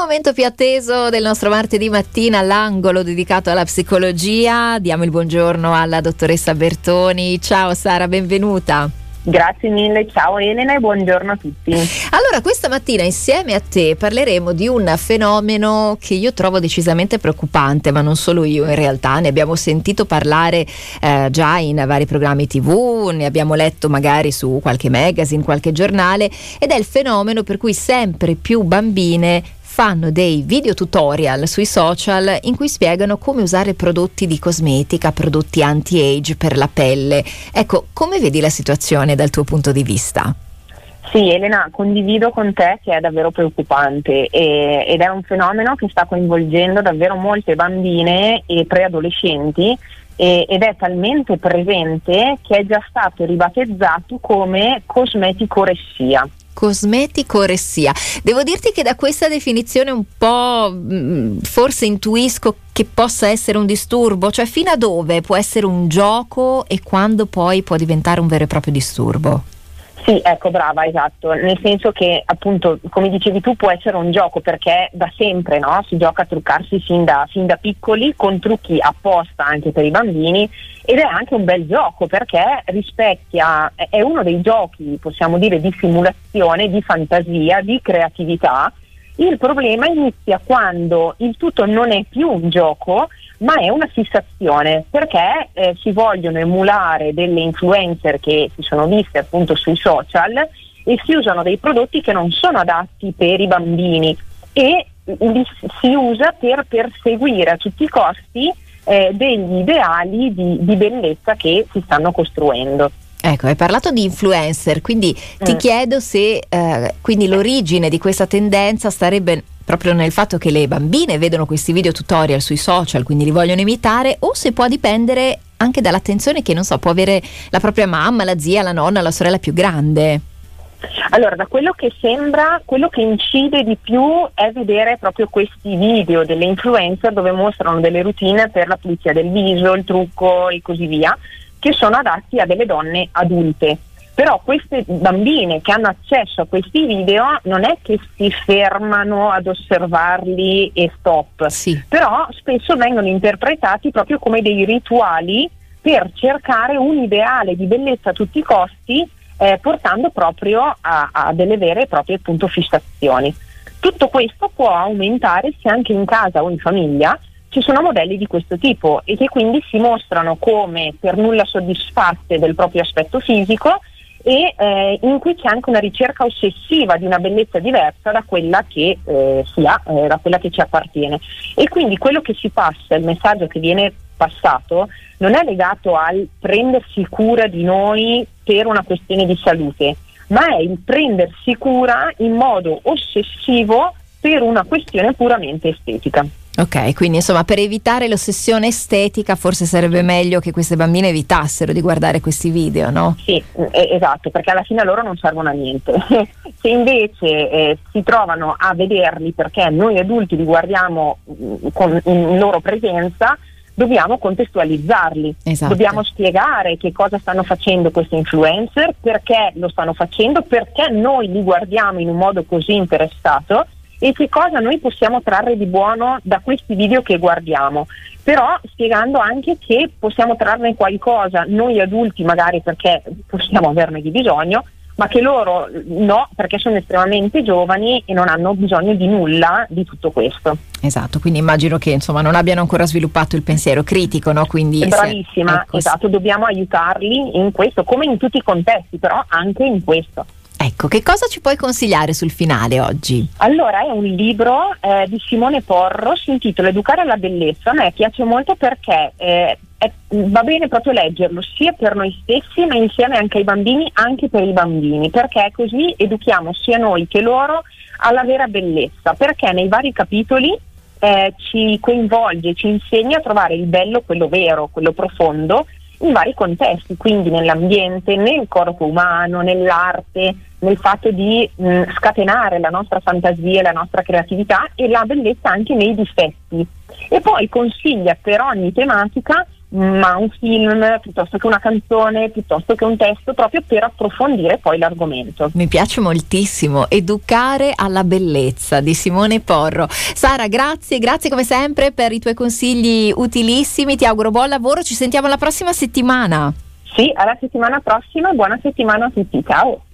momento più atteso del nostro martedì mattina, l'angolo dedicato alla psicologia. Diamo il buongiorno alla dottoressa Bertoni. Ciao Sara, benvenuta. Grazie mille, ciao Elena e buongiorno a tutti. Allora, questa mattina insieme a te parleremo di un fenomeno che io trovo decisamente preoccupante, ma non solo io in realtà, ne abbiamo sentito parlare già in vari programmi TV, ne abbiamo letto magari su qualche magazine, qualche giornale, ed è il fenomeno per cui sempre più bambine fanno dei video tutorial sui social in cui spiegano come usare prodotti di cosmetica, prodotti anti-age per la pelle. Ecco, come vedi la situazione dal tuo punto di vista? Sì, Elena, condivido con te che è davvero preoccupante ed è un fenomeno che sta coinvolgendo davvero molte bambine e preadolescenti ed è talmente presente che è già stato ribattezzato come cosmeticoressia. Cosmeticoressia. Devo dirti che da questa definizione un po' forse intuisco che possa essere un disturbo, cioè fino a dove può essere un gioco e quando poi può diventare un vero e proprio disturbo. Sì, ecco, brava, esatto, nel senso che appunto, come dicevi tu, può essere un gioco perché da sempre, no? Si gioca a truccarsi fin da piccoli con trucchi apposta anche per i bambini ed è anche un bel gioco perché rispecchia, è uno dei giochi, possiamo dire, di simulazione, di fantasia, di creatività. Il problema inizia quando il tutto non è più un gioco ma è una fissazione perché si vogliono emulare delle influencer che si sono viste appunto sui social e si usano dei prodotti che non sono adatti per i bambini e li si usa per perseguire a tutti i costi degli ideali di bellezza che si stanno costruendo. Ecco, hai parlato di influencer, quindi ti chiedo se quindi l'origine di questa tendenza starebbe proprio nel fatto che le bambine vedono questi video tutorial sui social, quindi li vogliono imitare, o se può dipendere anche dall'attenzione che, non so, può avere la propria mamma, la zia, la nonna, la sorella più grande. Allora, da quello che sembra, quello che incide di più è vedere proprio questi video delle influencer dove mostrano delle routine per la pulizia del viso, il trucco e così via, che sono adatti a delle donne adulte. Però queste bambine che hanno accesso a questi video non è che si fermano ad osservarli e stop, sì. Però spesso vengono interpretati proprio come dei rituali per cercare un ideale di bellezza a tutti i costi, portando proprio a delle vere e proprie appunto fissazioni. Tutto questo può aumentare se anche in casa o in famiglia ci sono modelli di questo tipo e che quindi si mostrano come per nulla soddisfatte del proprio aspetto fisico e in cui c'è anche una ricerca ossessiva di una bellezza diversa da quella che si ha, da quella che ci appartiene. E quindi quello che si passa, il messaggio che viene passato, non è legato al prendersi cura di noi per una questione di salute, ma è il prendersi cura in modo ossessivo per una questione puramente estetica. Ok, quindi insomma per evitare l'ossessione estetica forse sarebbe meglio che queste bambine evitassero di guardare questi video, no? Sì, esatto, perché alla fine a loro non servono a niente. Se invece si trovano a vederli perché noi adulti li guardiamo in loro presenza, dobbiamo contestualizzarli, esatto. Dobbiamo spiegare che cosa stanno facendo questi influencer, perché lo stanno facendo, perché noi li guardiamo in un modo così interessato e che cosa noi possiamo trarre di buono da questi video che guardiamo, però spiegando anche che possiamo trarne qualcosa noi adulti magari perché possiamo averne di bisogno, ma che loro no, perché sono estremamente giovani e non hanno bisogno di nulla di tutto questo. Esatto, quindi immagino che insomma non abbiano ancora sviluppato il pensiero critico, no? Quindi bravissima, ecco, esatto, dobbiamo aiutarli in questo, come in tutti i contesti, però anche in questo. Ecco, che cosa ci puoi consigliare sul finale oggi? Allora, è un libro di Simone Porro, si intitola Educare alla bellezza. A me piace molto perché va bene proprio leggerlo sia per noi stessi ma insieme anche ai bambini, anche per i bambini, perché così educhiamo sia noi che loro alla vera bellezza, perché nei vari capitoli ci coinvolge, ci insegna a trovare il bello, quello vero, quello profondo, in vari contesti, quindi nell'ambiente, nel corpo umano, nell'arte, nel fatto di scatenare la nostra fantasia, la nostra creatività e la bellezza anche nei difetti. E poi consiglia per ogni tematica ma un film piuttosto che una canzone, piuttosto che un testo, proprio per approfondire poi l'argomento. Mi piace moltissimo, Educare alla bellezza di Simone Porro. Sara, grazie come sempre per i tuoi consigli utilissimi, ti auguro buon lavoro, ci sentiamo la prossima settimana. Sì, alla settimana prossima, buona settimana a tutti, ciao!